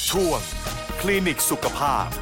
ช่วงคลินิกสุขภาพ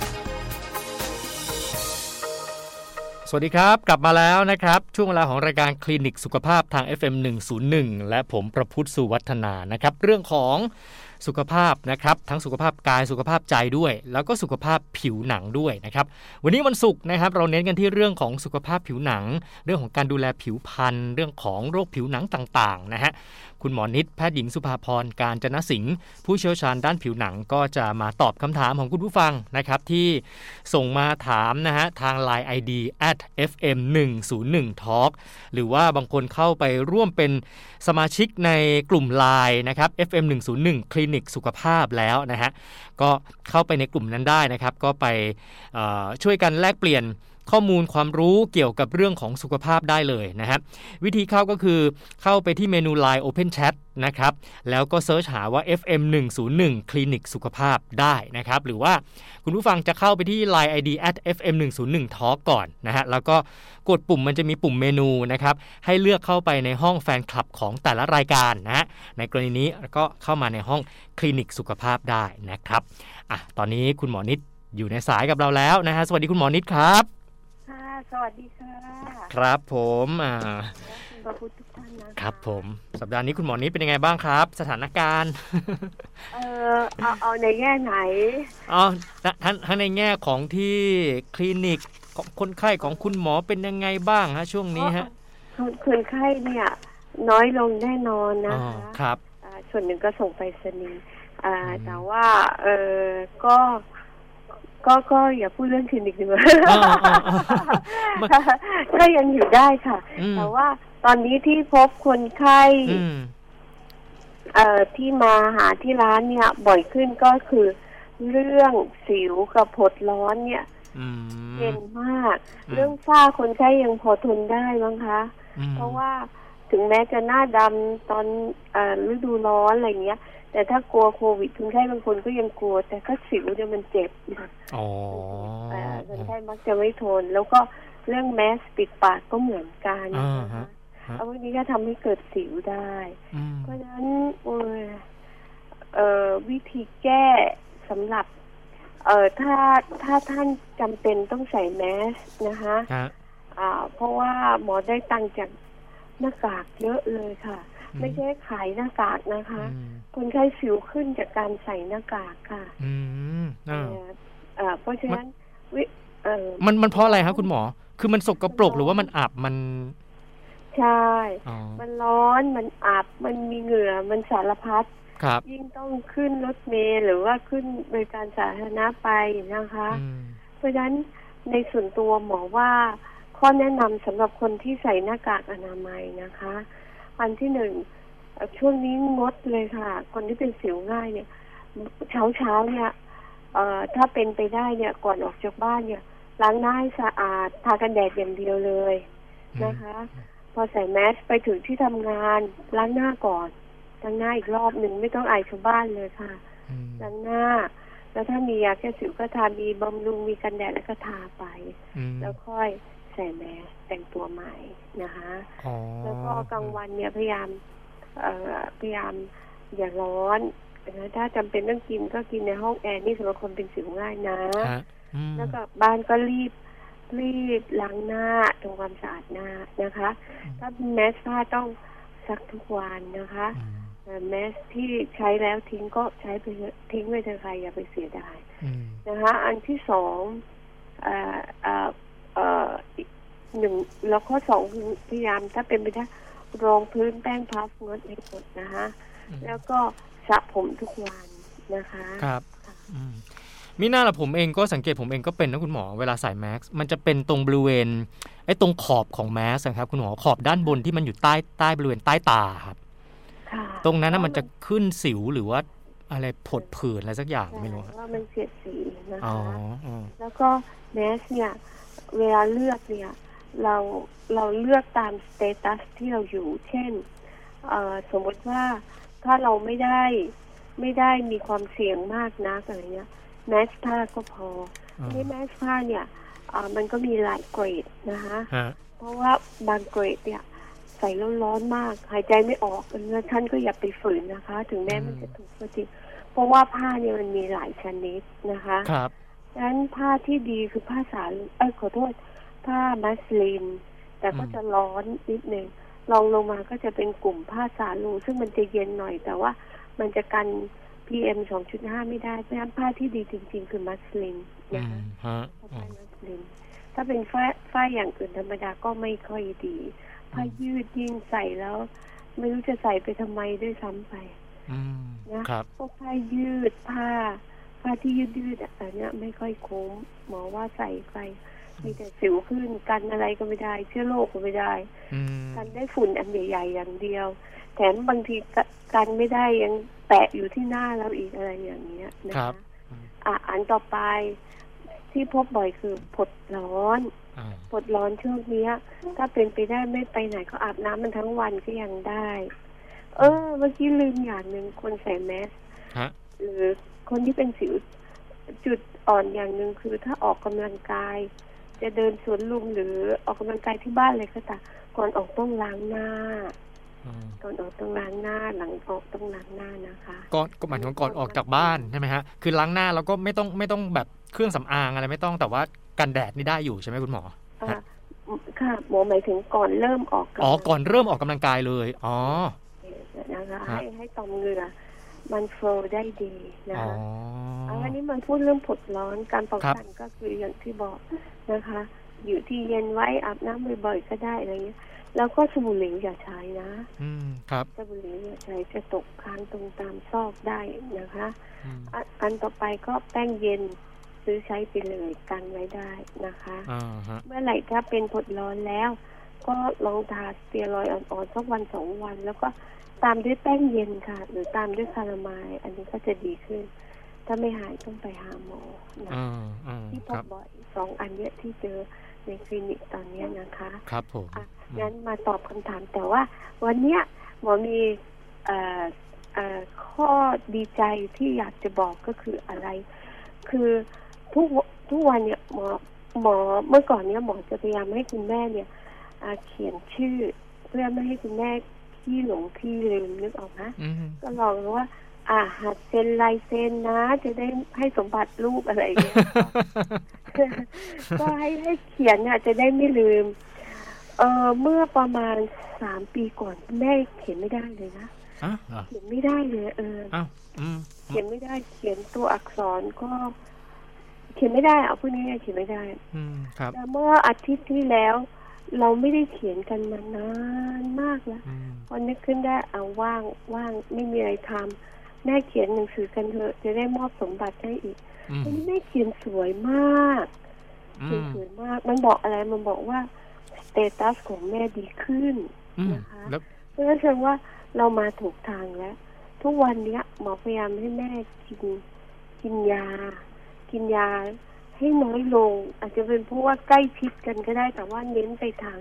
สวัสดีครับกลับมาแล้วนะครับช่วงเวลาของรายการคลินิกสุขภาพทาง FM 101และผมประพุทธสุวัฒนานะครับเรื่องของสุขภาพนะครับทั้งสุขภาพกายสุขภาพใจด้วยแล้วก็สุขภาพผิวหนังด้วยนะครับวันนี้วันศุกร์นะครับเราเน้นกันที่เรื่องของสุขภาพผิวหนังเรื่องของการดูแลผิวพรรณเรื่องของโรคผิวหนังต่างๆนะฮะคุณหมอนิตแพทย์หญิงสุภาพรกาญจนสิงห์ผู้เชี่ยวชาญด้านผิวหนังก็จะมาตอบคำถามของคุณผู้ฟังนะครับที่ส่งมาถามนะฮะทาง LINE ID @fm101talk หรือว่าบางคนเข้าไปร่วมเป็นสมาชิกในกลุ่ม LINE นะครับ FM101 คลินิกสุขภาพแล้วนะฮะก็เข้าไปในกลุ่มนั้นได้นะครับก็ไปช่วยกันแลกเปลี่ยนข้อมูลความรู้เกี่ยวกับเรื่องของสุขภาพได้เลยนะครับวิธีเข้าก็คือเข้าไปที่เมนู LINE Open Chat นะครับแล้วก็เซิร์ชหาว่า FM101 คลินิกสุขภาพได้นะครับหรือว่าคุณผู้ฟังจะเข้าไปที่ LINE ID @fm101talk ก่อนนะฮะแล้วก็กดปุ่มมันจะมีปุ่มเมนูนะครับให้เลือกเข้าไปในห้องแฟนคลับของแต่ละรายการนะฮะในกรณีนี้ก็เข้ามาในห้องคลินิกสุขภาพได้นะครับตอนนี้คุณหมอนิตอยู่ในสายกับเราแล้วนะฮะสวัสดีคุณหมอนิตครับสวัสดีค่ะครับผมขอบคุณทุกท่านนะครับผมสัปดาห์นี้คุณหมอนิตเป็นยังไงบ้างครับสถานการณ์เอาในแง่ไหนทั้งในแง่ของที่คลินิกของคนไข้ของคุณหมอเป็นยังไงบ้างฮะช่วงนี้ฮะคนไข้เนี่ยน้อยลงแน่นอนนะคะครับส่วนหนึ่งก็ส่งไปรษณีย์แต่ว่าก็อย่าพูดเรื่องคลินิกดีกว่าก็ยังอยู่ได้ค่ะแต่ว่าตอนนี้ที่พบคนไข้ที่มาหาที่ร้านเนี่ยบ่อยขึ้นก็คือเรื่องสิวกับผดร้อนเนี่ยเป็นมากเรื่องฝ้าคนไข้ยังพอทนได้บ้างคะเพราะว่าถึงแม้จะหน้าดำตอนฤดูร้อนอะไรเงี้ยแต่ถ้ากลัวโควิดคนไข้บางคนก็ยังกลัวแต่ก็สิวเนี่ยมันเจ็บคนไข้มักจะไม่ทนแล้วก็เรื่องแมสปิดปากก็เหมือนกันนะคะเอาพวกนี้ก็ทำให้เกิดสิวได้เพราะฉะนั้นวิธีแก้สำหรับถ้าท่านจำเป็นต้องใส่แมสนะคะเพราะว่าหมอได้ตังค์จากหน้ากากเยอะเลยค่ะไม่ใช่ขายหน้ากากนะคะคนไข้สิวขึ้นจากการใส่หน้ากากค่ะเพราะฉะนั้นมันเพราะอะไรครับคุณหมอคือมันสกปรกหรือว่ามันอับมันใช่มันร้อนมันอับมันมีเหงื่อมันสารพัดยิ่งต้องขึ้นรถเมล์หรือว่าขึ้นบริการสาธารณะไปนะคะเพราะฉะนั้นในส่วนตัวหมอว่าข้อแนะนำสำหรับคนที่ใส่หน้ากากอนามัยนะคะอันที่หนึ่งช่วงนี้งดเลยค่ะคนที่เป็นสิวง่ายเนี่ยเช้าเนี่ยถ้าเป็นไปได้เนี่ยก่อนออกจากบ้านเนี่ยล้างหน้าให้สะอาดทากันแดดอย่างเดียวเลยนะคะพอใส่แมสไปถึงที่ทำงานล้างหน้าก่อนล้างหน้าอีกรอบหนึ่งไม่ต้องอายชาวบ้านเลยค่ะล้างหน้าแล้วถ้ามียาแก้สิวก็ทามีบำรุงมีกันแดดแล้วก็ทาไปแล้วค่อยใส่แมสแต่งตัวใหม่นะคะแล้วก็กลางวันเนี่ยพยายามอย่าร้อนนะถ้าจำเป็นต้องกินก็กินในห้องแอร์นี่สำหรับคนเป็นสิวง่ายนะแล้วก็บ้านก็รีบล้างหน้าทำความสะอาดหน้านะคะถ้าแมสผ้าต้องซักทุกวันนะคะแมสที่ใช้แล้วทิ้งก็ใช้ไปทิ้งไว้เถอะค่ะอย่าไปเสียดายนะคะอันที่สองหนึ่งแล้วข้อสองคือพยายามถ้าเป็นไปได้รองพื้นแป้งพับงดให้หมดนะคะแล้วก็สระผมทุกวันนะคะครับมิน่าละผมเองก็สังเกตผมเองก็เป็นนะคุณหมอเวลาใส่แมสมันจะเป็นตรงบริเวณตรงขอบของแมสครับคุณหมอขอบด้านบนที่มันอยู่ใต้บริเวณใต้ตาครับตรงนั้นน่ะมันจะขึ้นสิวหรือว่าอะไรผดผื่นอะไรสักอย่างไม่รู้ว่ามันเสียดสีนะคะแล้วก็แมสเนี่ยเวลาเลือกเนี่ยเราเลือกตามสเตตัสที่เราอยู่เช่นสมมติว่าถ้าเราไม่ได้มีความเสี่ยงมากนักอะไรเงี้ยแมสผ้าก็พอที่แมสผ้าเนี่ยมันก็มีหลายเกรดนะคะเพราะว่าบางเกรดเนี่ยใส่แล้วร้อนมากหายใจไม่ออกแล้วท่านก็อย่าไปฝืนนะคะถึงแม้มันจะถูกก็จริงเพราะว่าผ้าเนี่ยมันมีหลายชนิดนะคะครับดังนั้นผ้าที่ดีคือผ้าสาลูขอโทษผ้ามัสลินแต่ก็จะร้อนนิดนึงลองลงมาก็จะเป็นกลุ่มผ้าสาลูซึ่งมันจะเย็นหน่อยแต่ว่ามันจะกัน PM 2.5 ไม่ได้เพราะฉะนั้นผ้าที่ดีจริงๆคือมัสลินนะคะผ้ามัสลินถ้าเป็นฝ้ายอย่างอื่นธรรมดาก็ไม่ค่อยดีผ้ายืดยิ่งใส่แล้วไม่รู้จะใส่ไปทำไมด้วยซ้ำไปนะพวกผ้ายืดผ้าที่ยืดอันนี้ไม่ค่อยคุ้มหมอว่าใส่ไปมีแต่สิวขึ้นกันอะไรก็ไม่ได้เชื้อโรคก็ไม่ได้กันได้ฝุ่นอันใหญ่ๆอย่างเดียวแถมบางทีกันไม่ได้ยังแตะอยู่ที่หน้าเราอีกอะไรอย่างเงี้ยนะคะอันต่อไปที่พบบ่อยคือผดร้อนช่วงนี้ถ้าเป็นไปได้ไม่ไปไหนก็อาบน้ำมันทั้งวันก็ยังได้เมื่อกี้ลืมอย่างหนึ่งคนใส่แมสหรือคนที่เป็นสิวจุดอ่อนอย่างหนึ่งคือถ้าออกกำลังกายจะเดินสวนลุมหรือออกกำลังกายที่บ้านอะไรก็ตามก่อนออกต้องล้างหน้าก่อนออกต้องล้างหน้าหลังออกต้องล้างหน้านะคะก็หมายถึงก่อนออกจากบ้านใช่ไหมฮะคือล้างหน้าแล้วก็ไม่ต้องแบบเครื่องสำอางอะไรไม่ต้องแต่ว่ากันแดดนี่ได้อยู่ใช่ไหมคุณหมอค่ะหมอหมายถึงก่อนเริ่มออกก่อนเริ่มออกกำลังกายเลยนะคะให้ต่อมเหงื่อมันโฟลว์ได้ดีนะคะอันนี้มันพูดเรื่องผดร้อนการป้องกันก็คืออย่างที่บอกนะคะอยู่ที่เย็นไว้อาบน้ำบ่อยๆก็ได้อะไรเงี้ยแล้วก็สบู่เหลวอย่าใช้นะครับสบู่เหลวอย่าใช้จะตกค้างตรงตามซอกได้นะคะอันต่อไปก็แป้งเย็นซื้อใช้ไปเลยกันไว้ได้นะคะเมื่อไหร่ถ้าเป็นผดร้อนแล้วก็ลองทาสเตียรอยด์อ่อนๆสักวัน2 วันแล้วก็ตามด้วยแป้งเย็นค่ะหรือตามด้วยคาราไมล์อันนี้ก็จะดีขึ้นถ้าไม่หายต้องไปหาหมอนะที่พบบ่อย2 อันเนี้ยที่เจอในคลินิกตอนนี้นะคะครับผมงั้นมาตอบคำถามแต่ว่าวันเนี้ยหมอมีข้อดีใจที่อยากจะบอกก็คืออะไรคือทุกวันเนี่ยหมอเมื่อก่อนเนี่ยหมอจะพยายามให้คุณแม่เนี่ยเขียนชื่อเพื่อไม่ให้คุณแม่ที่หลงที่ลืมนึกออกนะก็ลองว่าหัดเซ็นลายเซ็นนะจะได้ให้สมบัติลูกอะไรอย่างเงี้ย ก็ให้เขียนจะได้ไม่ลืมเมื่อประมาณ3 ปีก่อนแม่เขียนไม่ได้เลยนะเขียนไม่ได้เลยเขียนไม่ได้เขียนตัวอักษรก็เขียนไม่ได้เอาพวกนี้เขียนไม่ได้แต่เมื่ออาทิตย์ที่แล้วเราไม่ได้เขียนกันมานานมากแล้วพอนึกขึ้นได้ว่างไม่มีอะไรทำแม่เขียนหนังสือกันเถอะจะได้มอบสมบัติให้อีกวันนี้แม่เขียนสวยมากสวยมากมันบอกอะไรมันบอกว่าสเตตัสของแม่ดีขึ้นนะคะเพราะฉะนั้นแสดงว่าเรามาถูกทางแล้วทุกวันนี้หมอพยายามให้แม่กินยาให้น้อยลงอาจจะเป็นเพราะว่าใกล้ชิดกันก็ได้แต่ว่าเน้นไปทาง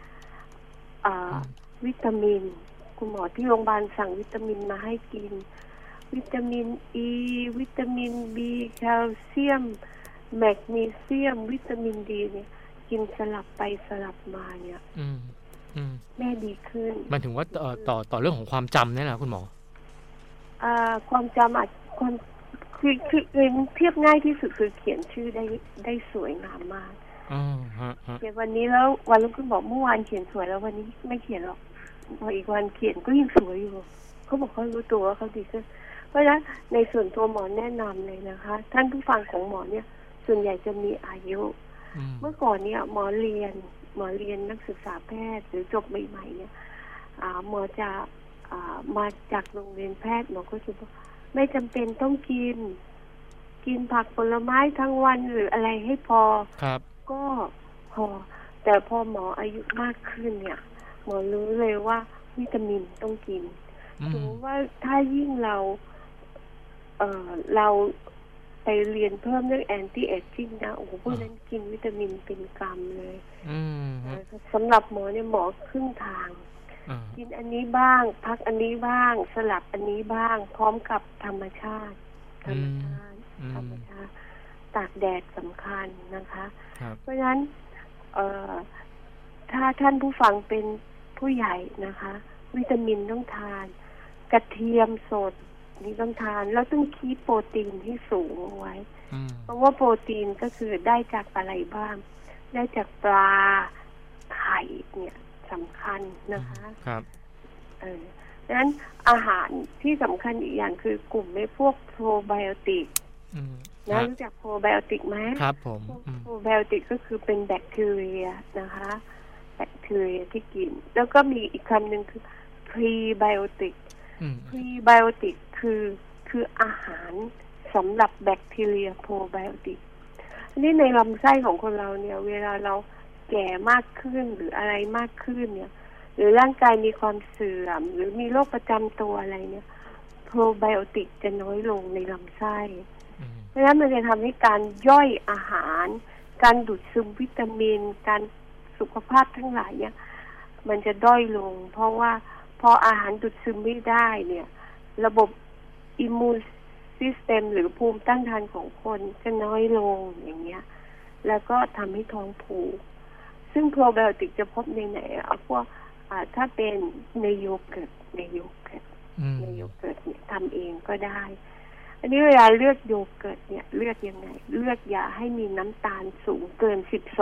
วิตามินคุณหมอที่โรงพยาบาลสั่งวิตามินมาให้กินวิตามินอีวิตามินบีแคลเซียมแมกนีเซียมวิตามินดีเนี่ยกินสลับไปสลับมาเนี่ยแม่ดีขึ้นมันถึงว่าต่อเรื่องของความจำเนี่ยนะคุณหมอความจำอาจความคือเทียบง่ายที่สุดคือเขียนชื่อได้สวยงามมากเขียนวันนี้แล้ววันรุ่งขึ้นบอกเมื่อวานเขียนสวยแล้ววันนี้ไม่เขียนหรอกพออีกวันเขียนก็ยังสวยอยู่เขาบอกเขารู้ตัวว่าเขาดีขึ้นเพราะฉะนั้นในส่วนตัวหมอแนะนำเลยนะคะท่านผู้ฟังของหมอเนี่ยส่วนใหญ่จะมีอายุเมื่อก่อนเนี่ยหมอเรียนนักศึกษาแพทย์หรือจบใหม่ๆเนี่ยหมอจะมาจากโรงเรียนแพทย์หมอก็จะบอกไม่จำเป็นต้องกินผักผลไม้ทั้งวันหรืออะไรให้พอก็พอแต่พอหมออายุมากขึ้นเนี่ยหมอรู้เลยว่าวิตามินต้องกินถึงว่าถ้ายิ่งเราไปเรียนเพิ่มเรื่องแอนตี้เอจจิ้งนะโอ้โหพวกนั้นกินวิตามินเป็นกรรมเลยสำหรับหมอเนี่ยหมอครึ่งทางกินอันนี้บ้างพักอันนี้บ้างสลับอันนี้บ้างพร้อมกับธรรมชาติตากแดดสำคัญนะคะเพราะฉะนั้นถ้าท่านผู้ฟังเป็นผู้ใหญ่นะคะวิตามินต้องทานกระเทียมสดนี่ต้องทานแล้วต้องคีปโปรตีนที่สูงเอาไว้เพราะว่าโปรตีนก็คือได้จากอะไรบ้างได้จากปลาไข่เนี่ยสำคัญนะคะครับดังนั้นอาหารที่สำคัญอีกอย่างคือกลุ่มพวกโปรไบโอติกนะรู้จักโปรไบโอติกไหมครับผมโปรไบโอติกก็คือเป็นแบคทีเรียนะคะแบคทีเรียที่กินแล้วก็มีอีกคำหนึ่งคือพรีไบโอติกพรีไบโอติกคืออาหารสำหรับแบคทีเรียโปรไบโอติกอันนี้ในลำไส้ของคนเราเนี่ยเวลาเราแก่มากขึ้นหรืออะไรมากขึ้นเนี่ยหรือร่างกายมีความเสื่อมหรือมีโรคประจำตัวอะไรเนี่ยโปรไบโอติกจะน้อยลงในลำไส้เพราะฉะนั้นมันจะทำให้การย่อยอาหารการดูดซึมวิตามินการสุขภาพทั้งหลายเนี่ยมันจะด้อยลงเพราะว่าพออาหารดูดซึมไม่ได้เนี่ยระบบอิมมูนซิสเต็มหรือภูมิต้านทานของคนจะน้อยลงอย่างเงี้ยแล้วก็ทำให้ท้องผูกซึ่งโปรไบโอติกจะพบในไหนเอาพวกถ้าเป็นในโยเกิร์ตเนี่ยทำเองก็ได้อันนี้เวลาเลือกโยเกิร์ตเนี่ยเลือกยังไงเลือกอย่าให้มีน้ำตาลสูงเกิน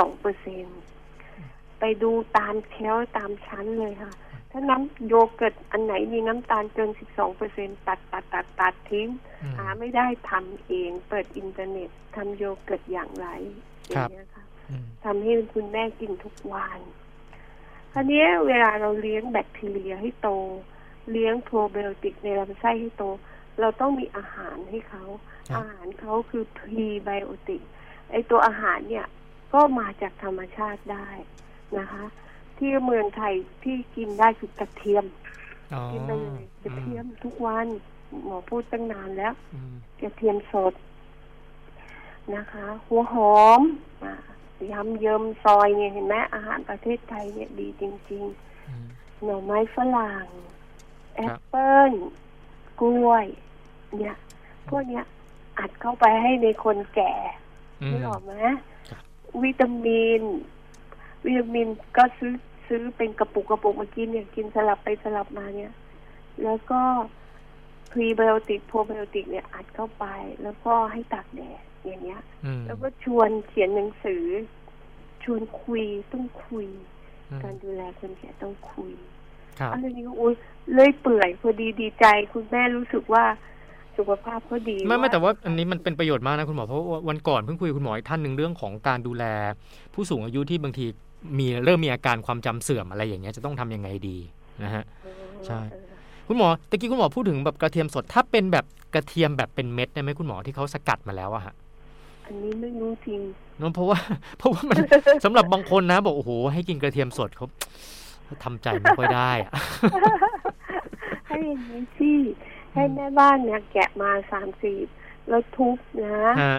12%ไปดูตามแคลตามชั้นเลยค่ะถ้าน้ำโยเกิร์ตอันไหนมีน้ำตาลเกิน 12% ตัดทิ้งหาไม่ได้ทำเองเปิดอินเทอร์เน็ตทำโยเกิร์ตอย่างไรอย่างนี้ค่ะทำให้คุณแม่กินทุกวันคราวนี้เวลาเราเลี้ยงแบคทีเรียให้โตเลี้ยงโปรไบโอติกในลำไส้ให้โตเราต้องมีอาหารให้เขาอาหารเขาคือพรีไบโอติกไอตัวอาหารเนี่ยก็มาจากธรรมชาติได้นะคะที่เมืองไทยที่กินได้คือกระเทียมกินไปเลยกระเทียมทุกวันหมอพูดตั้งนานแล้วกระเทียมสดนะคะหัวหอมยำเยิมซอยเนี่ยเห็นไหมอาหารประเทศไทยเนี่ยดีจริงๆหน่อไม้ฝรั่งแอปเปิ้ลกล้วยเนี่ยพวกเนี้ยอัดเข้าไปให้ในคนแก่รู้หรอไหมวิตามินก็ซื้อเป็นกระปุกมากินเนี่ยกินสลับไปสลับมาเนี่ยแล้วก็พรีไบโอติกโปรไบโอติกเนี่ยอัดเข้าไปแล้วก็ให้ตากแดดอย่างเงี้ยแล้วก็ชวนเขียนหนังสือชวนคุยต้องคุยการดูแลคนแก่ต้องคุยอะไรนี้ก็เลยเปื่อยพอดีใจคุณแม่รู้สึกว่าสุขภาพเขาดีไม่แต่ว่าอันนี้มันเป็นประโยชน์มากนะคุณหมอเพราะวันก่อนเพิ่งคุยกับคุณหมออีกท่านนึงเรื่องของการดูแลผู้สูงอายุที่บางทีเริ่มมีอาการความจำเสื่อมอะไรอย่างเงี้ยจะต้องทำยังไงดีนะฮะใช่คุณหมอตะกี้คุณหมอพูดถึงแบบกระเทียมสดถ้าเป็นแบบกระเทียมแบบเป็นเม็ดได้ไหมคุณหมอที่เขาสกัดมาแล้วอะฮะอันนี้ไม่รู้จริงเพราะว่ามันสำหรับบางคนนะบอกโอ้โหให้กินกระเทียมสดเขาทำใจไม่ค่อยได้อะให้อย่างนี้สิให้แม่บ้านเนี่ยแกะมา3-4แล้วทุบนะ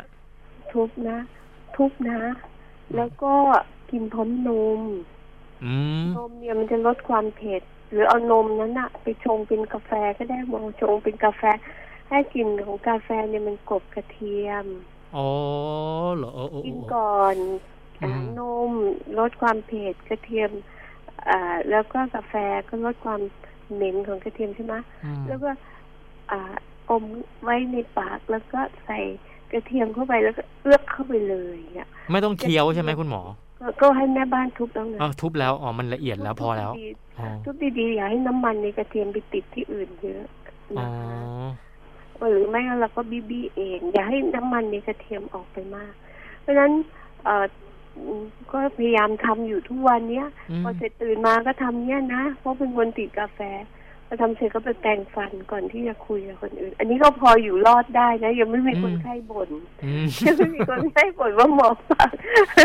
แล้วก็กินพร้อมนมเนี่ยมันจะลดความเผ็ดหรือเอานมนั้นอะไปชงเป็นกาแฟก็ได้มองชงเป็นกาแฟให้กลิ่นของกาแฟเนี่ยมันกลบกระเทียมอ๋อเหรอกินก่อนนมลดความเผ็ดกระเทียมแล้วก็กาแฟก็ลดความเหม็นของกระเทียมใช่ไหมแล้วก็อมไว้ในปากแล้วก็ใส่กระเทียมเข้าไปแล้วก็เอื้อกเข้าไปเลยอ่ะไม่ต้องเคี้ยวใช่ไหมคุณหมอก็ให้แม่บ้านทุบแล้วนะทุบแล้วมันละเอียดแล้วพอแล้วทุบดีๆอย่าให้น้ำมันในกระเทียมไปติดที่อื่นเยอะนะคะหรือไม่เราก็บี้เองอย่าให้น้ำมันในกระเทียมออกไปมากเพราะฉะนั้นก็พยายามทำอยู่ทุกวันเนี้ยพอเสร็จตื่นมาก็ทำเนี้ยนะเพราะเป็นคนติดกาแฟพอทำเสร็จก็ไปแปรงฟันก่อนที่จะคุยกับคนอื่นอันนี้ก็พออยู่รอดได้นะยังไม่มีคนไข้บ่นยังไม่มีคนไข้บ่นว่าหมอฝาก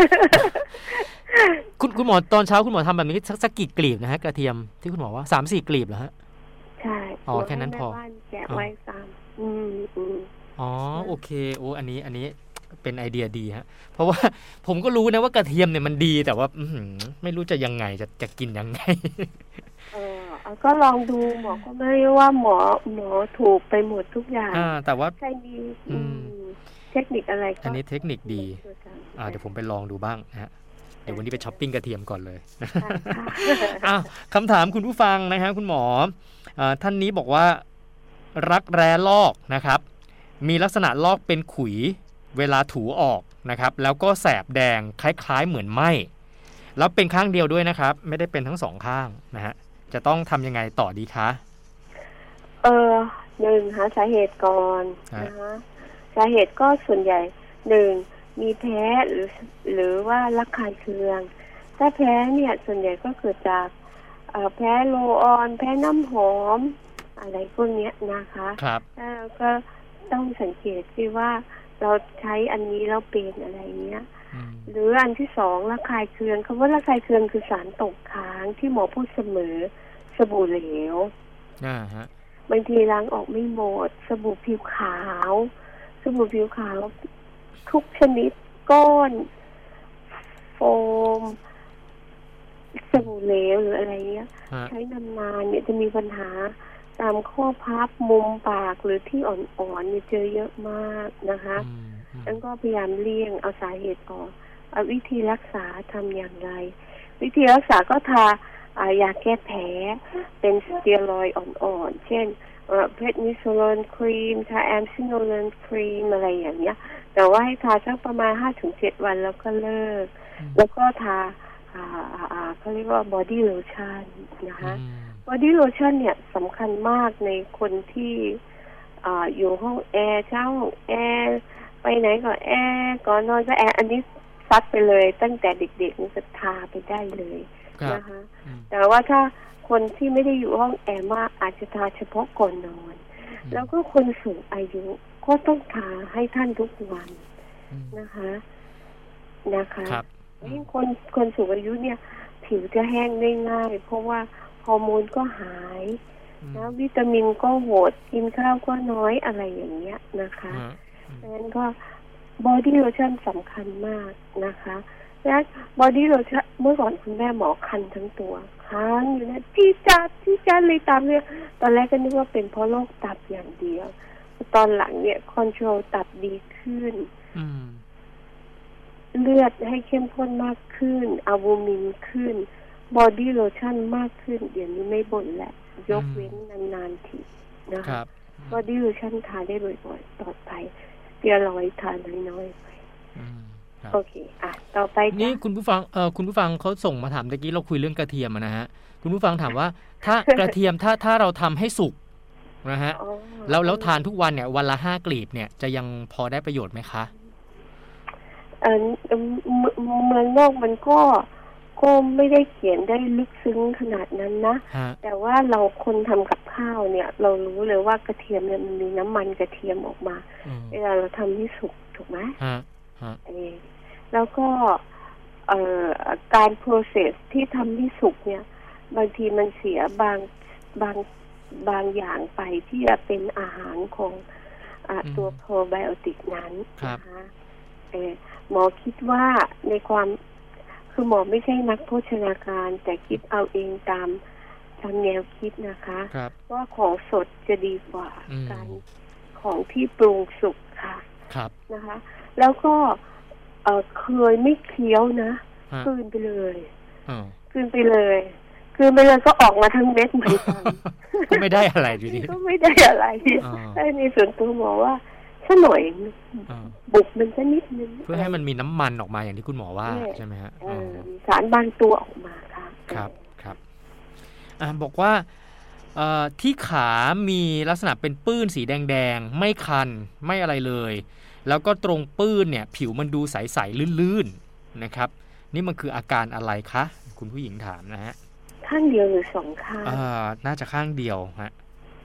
คุณหมอตอนเช้าคุณหมอทำแบบนี้สักกี่กลีบนะฮะกระเทียมที่คุณหมอว่า 3-4 กลีบเหรอฮะใช่แค่นั้นพอแกะไว้3 โอเคอันนี้เป็นไอเดียดีฮะเพราะว่าผมก็รู้นะว่ากระเทียมเนี่ยมันดีแต่ว่าไม่รู้จะยังไงจะกินยังไงก็ลองดูหมอก็ไม่ได้ว่าหมอถูกไปหมดทุกอย่างแต่ว่าใช่มีเทคนิคอะไรอันนี้เทคนิคดีเดี๋ยวผมไปลองดูบ้างนะฮะดี๋ยววันนี้ไปช้อปปิ้งกระเทียมก่อนเลยคำถามคุณผู้ฟังนะครับคุณหมอท่านนี้บอกว่ารักแร้ลอกนะครับมีลักษณะลอกเป็นขุยเวลาถูออกนะครับแล้วก็แสบแดงคล้ายๆเหมือนไหม้แล้วเป็นข้างเดียวด้วยนะครับไม่ได้เป็นทั้งสองข้างนะฮะจะต้องทำยังไงต่อดีคะหนึ่งหาสาเหตุก่อนนะคะสาเหตุก็ส่วนใหญ่หนึ่งมีแพ้หรือว่าระคายเคืองถ้าแพ้เนี่ยส่วนใหญ่ก็เกิดจากแพ้โลออนแพ้น้ำหอมอะไรพวกนี้นะคะครับแล้วก็ต้องสังเกตสิว่าเราใช้อันนี้แล้วเป็นอะไรเงี้ยหรืออันที่สองระคายเคืองคำว่าระคายเคืองคือสารตกค้างที่หมอพูดเสมอสบู่เหลวบางทีล้างออกไม่หมดสบู่ผิวขาวสบู่ผิวขาวทุกชนิดก้อนโฟมสบู่เหลวหรืออะไรเงี้ยใช้นานๆเนี่ยจะมีปัญหาตามข้อพับมุมปากหรือที่อ่อนๆเนี่ยเจอเยอะมากนะคะแล้วก็พยายามเลี่ยงเอาสาเหตุออกเอาวิธีรักษาทำอย่างไรวิธีรักษาก็ทายาแก้แพ้เป็นสเตียรอยด์อ่อนๆเช่นเพทนิโซโลนครีมทาแอมซิโนเลนครีมอะไรอย่างเงี้ยแต่ว่าให้ทาสักประมาณ 5-7 วันแล้วก็เลิกแล้วก็ทาเขาเรียกว่าบอดี้โลชั่นนะคะบอดี้โลชั่นเนี่ยสำคัญมากในคนที่อยู่ห้องแอร์เช่าห้องแอร์ไปไหนก็แอร์ก่อนนอนก็แอร์อันนี้ซัดไปเลยตั้งแต่เด็กๆนี่จะทาไปได้เลยนะคะแต่ว่าถ้าคนที่ไม่ได้อยู่ห้องแอร์มากอาจจะทาเฉพาะก่อนนอนแล้วก็คนสูงอายุก็ต้องทาให้ท่านทุกวันนะคะยิ่งคนสูงอายุเนี่ยผิวจะแห้งได้ง่ายเพราะว่าฮอร์โมนก็หายนะวิตามินก็หดกินข้าวก็น้อยอะไรอย่างเงี้ยนะคะดังนั้นก็บอดี้โลชั่นสำคัญมากนะคะและบอดี้โลชั่นเมื่อก่อนคุณแม่หมอคันทั้งตัวค้างอยู่นะที่จัดเลยตามเนี่ยตอนแรกก็นึกว่าเป็นเพราะโรคตับอย่างเดียวตอนหลังเนี่ยคอนโทรลตับดีขึ้นเลือดให้เข้มข้นมากขึ้นอะลบูมินขึ้นบอดี้โลชั่นมากขึ้นเดี๋ยวนี้ไม่บ่นแหละยกเว้นนานๆทีนะคะบอดี้โลชั่นทาได้บ่อยๆต่อไปสเตียรอยด์ทาน้อยๆไปโอเคต่อไปนี่คุณผู้ฟังเขาส่งมาถามตะกี้เราคุยเรื่องกระเทียมนะฮะคุณผู้ฟังถามว่าถ้ากระเทียมถ้าเราทำให้สุกนะฮะแล้วทานทุกวันเนี่ยวันละ5 กลีบเนี่ยจะยังพอได้ประโยชน์ไหมคะเมืองนอกมันก็ไม่ได้เขียนได้ลึกซึ้งขนาดนั้นนะแต่ว่าเราคนทำกับข้าวเนี่ยเรารู้เลยว่ากระเทียมเนี่ยมันมีน้ำมันกระเทียมออกมาเวลาเราทำให้สุกถูกไหมแล้วก็การ process ที่ทำให้สุกเนี่ยบางทีมันเสียบางอย่างไปที่จะเป็นอาหารของตัวโปรไบโอติกนั้นนะคะหมอคิดว่าในความคือหมอไม่ใช่นักโภชนาการแต่คิดเอาเองตามแนวคิดนะคะว่าของสดจะดีกว่าการของที่ปรุงสุกค่ะนะคะแล้วก็เคยไม่เคี้ยวนะกลืนไปเลยก็ออกมาทั้งเม็ดเหมือนกันก็ไม่ได้อะไรอยู่ดีก็ไม่ได้อะไรแต่ในส่วนตัวหมอว่าสักหน่อยบุกมันสักนิดนึงเพื่อให้มันมีน้ำมันออกมาอย่างที่คุณหมอว่าใช่ไหมฮะสารบางตัวออกมาค่ะครับบอกว่าที่ขามีลักษณะเป็นปื้นสีแดงๆไม่คันไม่อะไรเลยแล้วก็ตรงปื้นเนี่ยผิวมันดูใสๆลื่นๆนะครับนี่มันคืออาการอะไรคะคุณผู้หญิงถามนะฮะข้างเดียวหรือ2 ข้างน่าจะข้างเดียวฮะ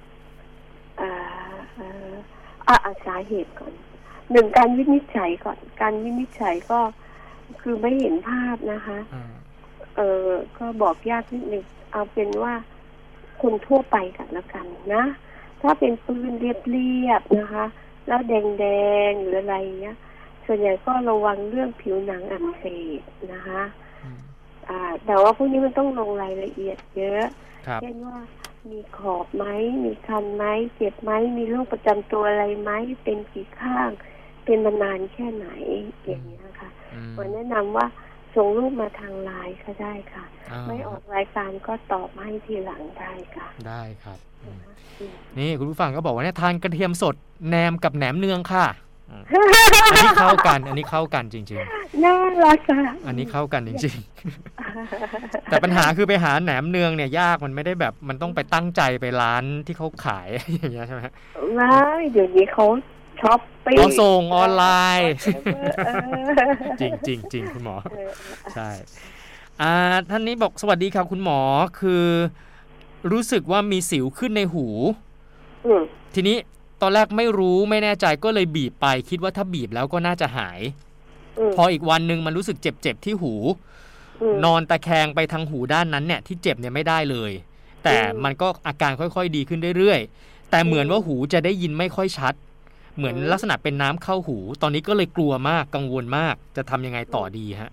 สาเหตุก่อน1การวินิจฉัยก่อนการวินิจฉัยก็คือไม่เห็นภาพนะคะก็บอกยากนิดนึงเอาเป็นว่าคนทั่วไปกันแล้วกันนะถ้าเป็นปืนเรียบๆนะคะแล้วแดงๆหรืออะไรเงี้ยส่วนใหญ่ก็ระวังเรื่องผิวหนังอักเสบนะคะแต่ว่าพวกนี้มันต้องลงรายละเอียดเยอะเช่นว่ามีขอบไหมมีคันไหมเจ็บไหมมีโรคประจำตัวอะไรไหมเป็นกี่ข้างเป็นมานานแค่ไหนอย่างนี้ค่ะผมแนะนำว่าส่งรูปมาทางไลน์ก็ได้ค่ะไม่ออกรายการก็ตอบให้ทีหลังได้ค่ะได้ครับนี่คุณผู้ฟังก็บอกว่าเนี่ยทานกระเทียมสดแหนมกับแหนมเนืองค่ะอันนี้เข้ากันจริงๆน่ารักค่ะอันนี้เข้ากันจริงๆแต่ปัญหาคือไปหาแหนมเนืองเนี่ยยากมันไม่ได้แบบมันต้องไปตั้งใจไปร้านที่เขาขายอย่างเงี้ยใช่ไหมไม่เดี๋ยวนี้เขาช็อปปิ้งส่งออนไลน์จริงคุณหมอใช่ท่านนี้บอกสวัสดีครับคุณหมอคือรู้สึกว่ามีสิวขึ้นในหูทีนี้ตอนแรกไม่รู้ไม่แน่ใจก็เลยบีบไปคิดว่าถ้าบีบแล้วก็น่าจะหายพออีกวันนึงมันรู้สึกเจ็บที่หูนอนตะแคงไปทางหูด้านนั้นเนี่ยที่เจ็บเนี่ยไม่ได้เลยแต่มันก็อาการค่อยๆดีขึ้นเรื่อยๆแต่เหมือนว่าหูจะได้ยินไม่ค่อยชัดเหมือนลักษณะเป็นน้ำเข้าหูตอนนี้ก็เลยกลัวมากกังวลมากจะทำยังไงต่อดีฮะ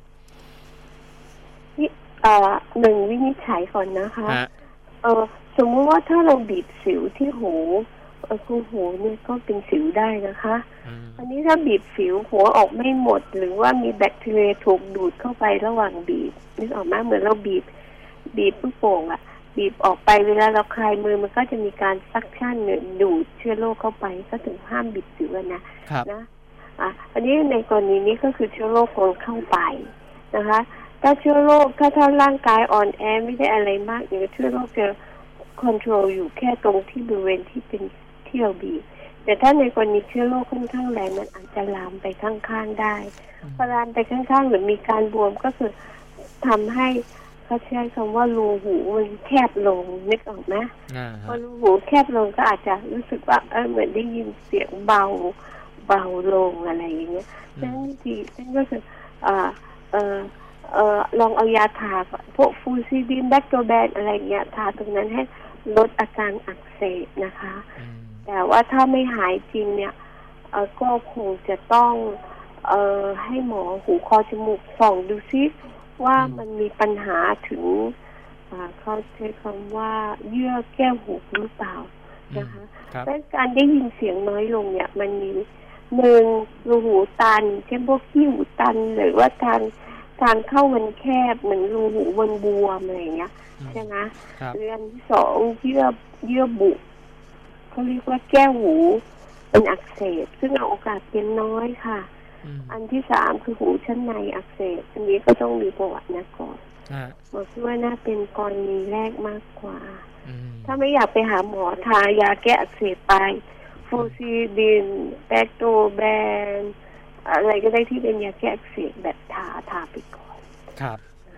หนึ่งวินิจฉัยก่อนนะคะสมมติว่าถ้าเราบีบสิวที่หูหูเนี่ยก็เป็นสิวได้นะคะอันนี้ถ้าบีบสิวหัวออกไม่หมดหรือว่ามีแบคทีเรียถูกดูดเข้าไประหว่างบีบนึกออกไหมเหมือนเราบีบลูกโป่งอ่ะบีบออกไปเวลาเราคลายมือมันก็จะมีการซักชั่นเนี่ยดูดเชื้อโรคเข้าไปก็ถึงห้ามบีบสิวนะอันนี้ในกรณีนี้ก็คือเชื้อโรคคนเข้าไปนะคะถ้าเชื้อโรคถ้าร่างกายอ่อนแอไม่ได้อะไรมากอย่างเชื้อโรคจะคอนโทรลอยู่แค่ตรงที่บริเวณที่เป็นที่เราบีบแต่ถ้าในกรณีเชื้อโรคค่อนข้างแรงมันอาจจะลามไปข้างๆได้พอลามไปข้างๆหรือมีการบวมก็คือทำให้เขาใช้คำว่ารูหูมันแคบลงนึกออกไหมพอรูหูแคบลงก็อาจจะรู้สึกว่าเหมือนได้ยินเสียงเบาลงอะไรอย่างเงี้ยนั่นก็คือลองเอายาทาพวกฟูซิดินแบคโตแบนอะไรเงี้ยทาตรงนั้นให้ลดอาการอักเสบนะคะแต่ว่าถ้าไม่หายจริงเนี่ยก็คงจะต้องให้หมอหูคอจมูกส่องดูซิว่ามันมีปัญหาถึงเขาใช้คำว่าเยื่อแก้วหูหรือเปล่านะคะและการได้ยินเสียงน้อยลงเนี่ยมันมีรูหูตันเช่นพวกขี้หูตันหรือว่าทางเข้ามันแคบเหมือนรูหูบวมอะไรอย่างเงี้ยใช่ไหมเรื่องที่สองเยื่อบุเขาเรียกว่าแก้วหูเป็นอักเสบซึ่งโอกาสเป็นน้อยค่ะอันที่สามคือหูชั้นในอักเสบอันนี้ก็ต้องมีประวัตินะก่อนบอกว่าน่าเป็นกรณีแรกมากกว่าถ้าไม่อยากไปหาหมอทายาแก้อักเสบไปฟูซิดินแบคโตแบนอะไรก็ได้ที่เป็นยาแก้อักเสบแบบทาไปก่อนครับ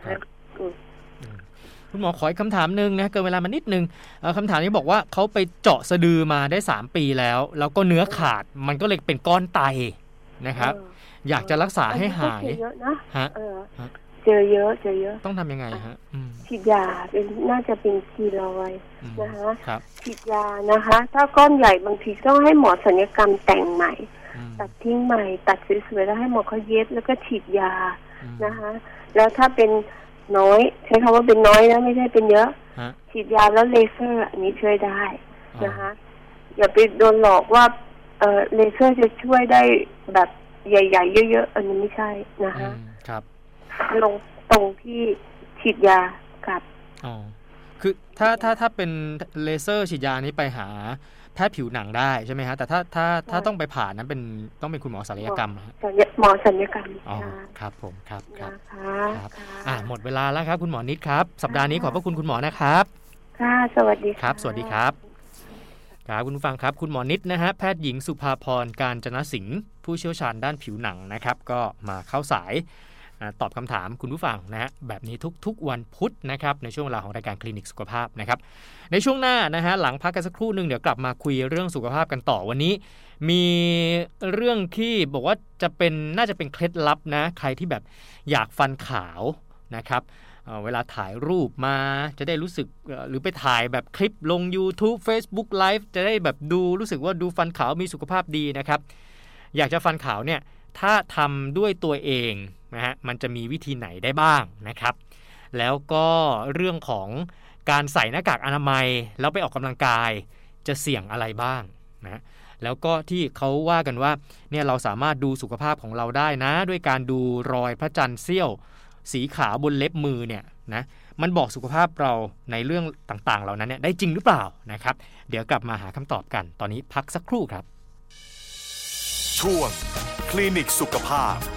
คุณหมอขออีกคำถามนึงนะเกินเวลามานิดนึงคำถามนี้บอกว่าเขาไปเจาะสะดือมาได้3 ปีแล้วก็เนื้อขาดมันก็เลยเป็นก้อนไตนะครับอยากจะรักษาให้หายเยอะนะเจอเยอะต้องทำยังไงฮะฉีดยาน่าจะเป็นคีรอยด์นะคะฉีดยานะคะถ้าก้อนใหญ่บางทีต้องให้หมอศัลยกรรมแต่งใหม่ตัดทิ้งใหม่ตัดสวยๆแล้วให้หมอเขาเย็บแล้วก็ฉีดยานะคะแล้วถ้าเป็นน้อยใช้คำว่าเป็นน้อยนะไม่ใช่เป็นเยอะฉีดยาแล้วเลเซอร์อันนี้ช่วยได้นะคะอย่าไปโดนหลอกว่าเลเซอร์จะช่วยได้แบบใหญ่ๆเยอะๆอันนี้ไม่ใช่นะคะครับลงตรงที่ฉีดยากับคือถ้าเป็นเลเซอร์ฉีดยานี้ไปหาแพทย์ผิวหนังได้ใช่ไหมฮะแต่ถ้าต้องไปผ่านั้นต้องเป็นคุณหมอศัลยกรรมหมอศัลยกรรมครับผมครับหมดเวลาแล้วครับคุณหมอนิดครับสัปดาห์นี้ขอบพระคุณคุณหมอนะครับค่ะสวัสดีครับสวัสดีครับคุณผู้ฟังครับคุณหมอนิดนะฮะแพทย์หญิงสุภาพรกาญจนสิงห์ผู้เชี่ยวชาญด้านผิวหนังนะครับก็มาเข้าสายตอบคำถามคุณผู้ฟังนะฮะแบบนี้ทุกวันพุธนะครับในช่วงเวลาของรายการคลินิกสุขภาพนะครับในช่วงหน้านะฮะหลังพักกันสักครู่นึงเดี๋ยวกลับมาคุยเรื่องสุขภาพกันต่อวันนี้มีเรื่องที่บอกว่าน่าจะเป็นเคล็ดลับนะใครที่แบบอยากฟันขาวนะครับเวลาถ่ายรูปมาจะได้รู้สึกหรือไปถ่ายแบบคลิปลง YouTube Facebook Live จะได้แบบดูรู้สึกว่าดูฟันขาวมีสุขภาพดีนะครับอยากจะฟันขาวเนี่ยถ้าทำด้วยตัวเองนะฮะมันจะมีวิธีไหนได้บ้างนะครับแล้วก็เรื่องของการใส่หน้ากากอนามัยแล้วไปออกกำลังกายจะเสี่ยงอะไรบ้างนะแล้วก็ที่เขาว่ากันว่าเนี่ยเราสามารถดูสุขภาพของเราได้นะด้วยการดูรอยพระจันทร์เสี้ยวสีขาวบนเล็บมือเนี่ยนะมันบอกสุขภาพเราในเรื่องต่างๆเหล่านั้นเนี่ยได้จริงหรือเปล่านะครับเดี๋ยวกลับมาหาคำตอบกันตอนนี้พักสักครู่ครับช่วงคลินิกสุขภาพ